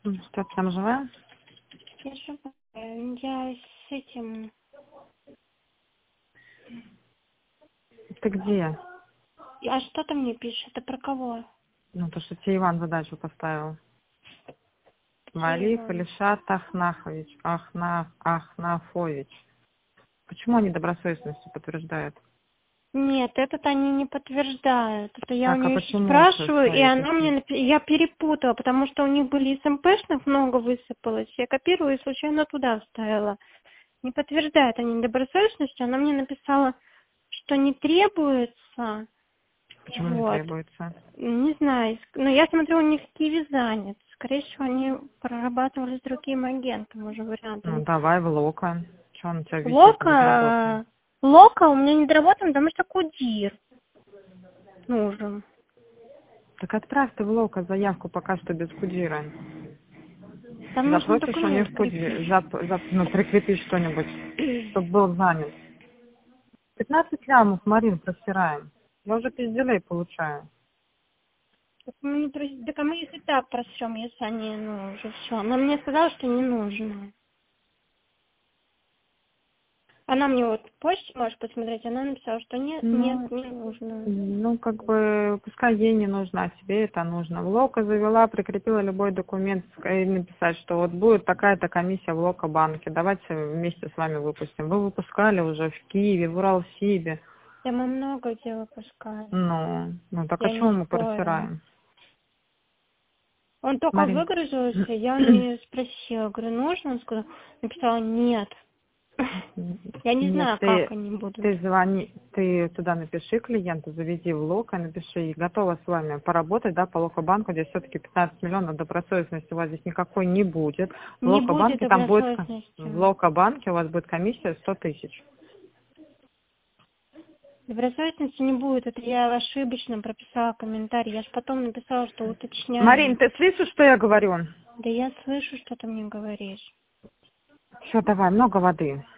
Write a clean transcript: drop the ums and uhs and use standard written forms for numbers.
Что ты там жива? Я живая. Я с этим... Ты где? А что ты мне пишешь? Это про кого? Ну, то, что тебе Иван задачу поставил. Где Валиев Иван? Илишат Ахнафович. Почему они добросовестностью подтверждают? Нет, этот они не подтверждают. Это я у Так, а нее еще почему спрашиваю, и свои она мне... пишут? Я перепутала, потому что у них были из МПшных, много высыпалось. Я копирую и случайно туда вставила. Не подтверждают они добросовестностью. Она мне написала, что не требуется. Почему не Вот. требуется? Не знаю. Но я смотрю, у них Киви занят. Скорее всего, они прорабатывали с другим агентом уже Ну, вариантом. давай в Лока. Что он у тебя висит недоработанный? Лока у меня не доработан, потому что Кудир нужен. Так отправь ты в Лока заявку пока что без Кудира. Там нужно Запросишь у документ них Кудир, крепить. ну, прикрепи что-нибудь, чтобы был занят. 15 лямов, Марин, просираем. Я уже пизделей получаю. Так так а мы их и так просрем, если они, уже все. Она мне сказала, что не нужно. Она мне вот почту можешь посмотреть, она написала, что нет, Ну, не нужно. как бы, пускай ей не нужно, а тебе это нужно. В Лока завела, прикрепила любой документ и написать, что вот будет такая-то комиссия в Лока банке. Давайте вместе с вами выпустим. Вы выпускали уже в Киеве, в Уралсибе. Да мы много где выпускали. Ну, так а Я чего не мы спорю. просираем? Он только Марин, выгрузился, я у нее спросила, говорю, нужно? Он сказал, написала, нет. Я не нет, знаю, как они будут. ты звони, ты туда напиши клиенту, заведи в Лока, напиши, готова с вами поработать, да, по Лока-банку, здесь все-таки 15 миллионов добросовестности у вас здесь никакой не будет. В Не будет Лока-банке там будет, в добросовестности. Лока-банке у вас будет комиссия 100 тысяч. Добросовестности не будет, это я ошибочно прописала комментарий. Я же потом написала, что Марин, уточняем. ты слышишь, что я говорю? Да я слышу, что ты мне говоришь. Все, давай, много воды.